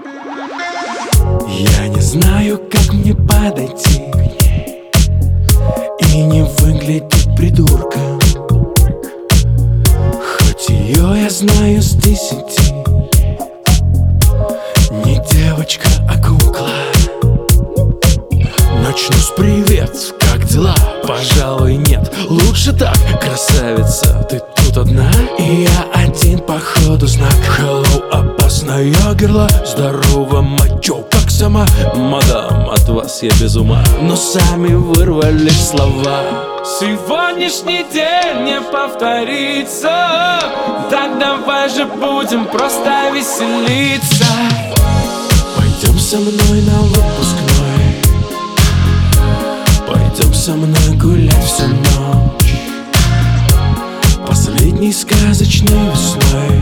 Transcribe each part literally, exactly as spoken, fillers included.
Я не знаю, как мне подойти и не выглядеть придурком, хоть ее я знаю с десяти. Не девочка, а кукла. Начну с привет, как дела? Пожалуй, нет, лучше так. Красавица, ты тут одна? И я один, походу, знак. Hello, опасная герла. Здорово, мачо, как сама. Мадам, от вас я без ума. Но сами вырвались слова. Сегодняшний день не повторится. Так давай же будем просто веселиться. Пойдем со мной на выпускной, пойдем со мной гулять всю ночь, последней сказочной весной,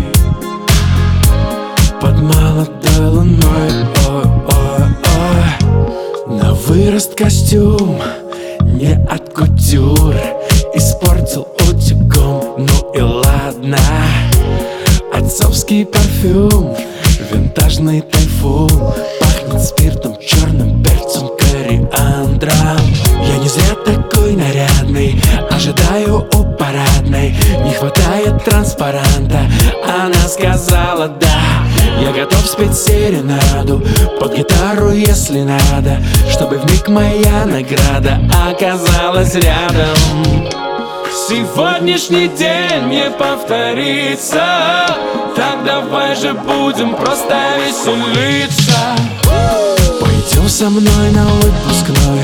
под молодой луной. Ой-ой-ой. На вырост костюм не от кутюр, испортил утюгом, ну и ладно. Отцовский парфюм, винтажный тайфун, пахнет спиртом, черным перцем, кориандром. Я не зря такой нарядный, ожидаю у парадной. Не хватает транспаранта, она сказала да. Я готов спеть серенаду под гитару, если надо, чтобы вмиг моя награда оказалась рядом. Сегодняшний день не повторится. Так давай же будем просто веселиться. Пойдем со мной на выпускной,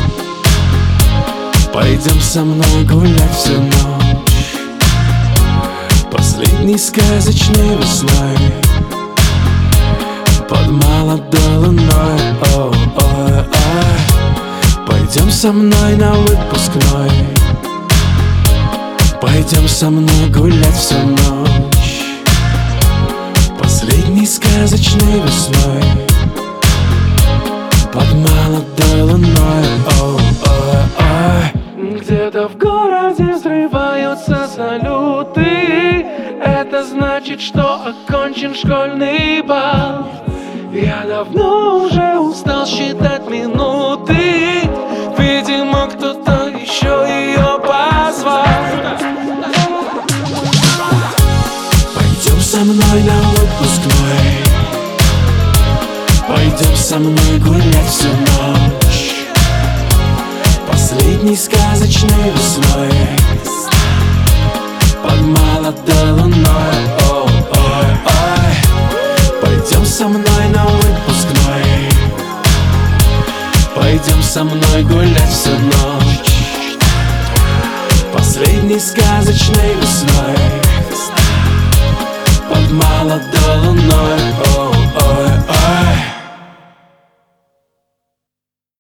пойдем со мной гулять всю ночь, последней сказочной весной, под молодой луной. Ой-ой-ой. Пойдем со мной на выпускной, пойдем со мной гулять всю ночь, последней сказочной весной, под молодой луной. Ой-ой-ой. Где-то в городе взрываются салюты. Это значит, что окончен школьный бал. Я давно уже устал считать минуты. Видимо, кто-то еще ее позвал. Пойдем со мной на выпускной, пойдем со мной гулять всю ночь, последней сказочной весной, под молодой луной. Ой-ой-ой. Пойдем со мной на выпускной, пойдем со мной гулять всю ночь, последней сказочной весной, под молодой луной.